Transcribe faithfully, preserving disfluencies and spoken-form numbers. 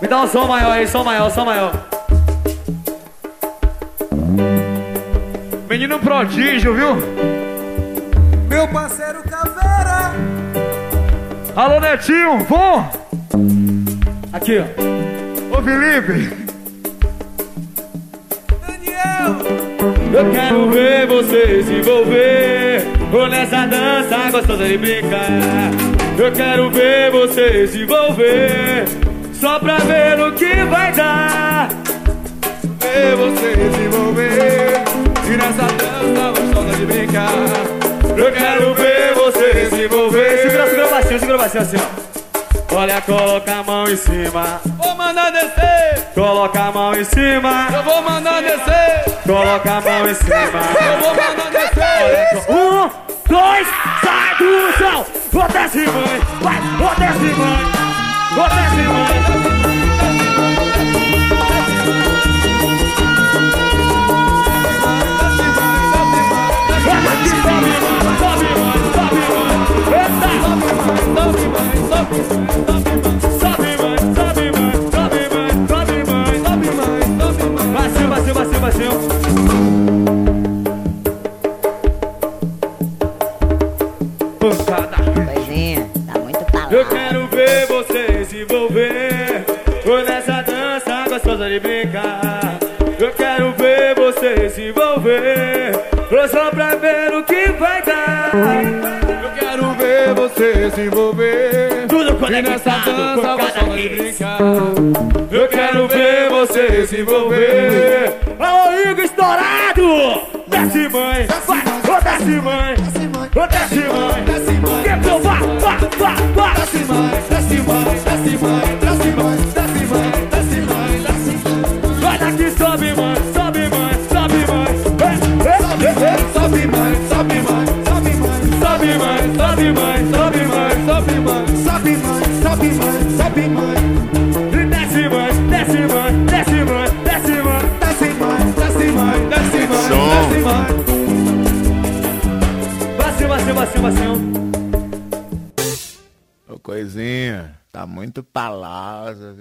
Me dá um som maior aí, som maior, som maior. Menino prodígio, viu? Meu parceiro Caveira. Alô, Netinho, bom? Aqui, ó. Ô, Felipe. Daniel. Eu quero ver você se envolver ou nessa dança gostosa de brincar. Eu quero ver você se envolver só pra ver o que vai dar. Ver você se envolver e nessa dança gostosa de brincar. Eu quero ver você se envolver. Segura, segura baixinho, segura baixinho assim, ó. Olha, coloca a mão em cima. Vou mandar descer. Coloca a mão em cima. Eu vou mandar descer. Coloca a mão em cima. Eu vou mandar descer. Um, dois, sai do chão. Vou desce, mãe. Vai, vou desce, mãe. Vou desce, mãe. Sobe, mãe, sobe, mãe, sobe, mãe, sobe, mãe, sobe, mãe, sobe, mãe. Baixinho, baixinho, baixinho, baixinho. Pancada. Coisinha, tá muito palavra. Eu quero ver você se envolver ou nessa dança gostosa de brincar. Eu quero ver você se envolver só pra ver o que vai dar. Eu quero ver você se envolver Tudo e nessa conectado, dança com gostosa cada de vez. brincar. Eu quero ver você se envolver. Alô, Igor estourado! Desce, mãe! Vai! Ô, desce, mãe! Ô, desce, mãe! Desce, mãe. Quebrou, vá, vá, vá, vá! Desce mais, desce mais, desce mais, desce mais, desce mais, desce mais, desce mais. Olha aqui, sobe, mãe! Sobe, mãe! Sobe, mãe! Ei, ei, ei, ei. Sobe mais, sobe mais, sobe mais, Sobe, mãe! Sobe, mãe! Sobe, mãe! sobe mais, sobe mais, sobe mais, sobe mais. E desce, mãe! Desce, mãe! Desce, mãe! Desce, mãe! Desce mais, desce mais, desce mais, Som. desce mais. Baixinho, baixinho, baixinho, baixinho. Ô, Coisinha, tá muito palavra.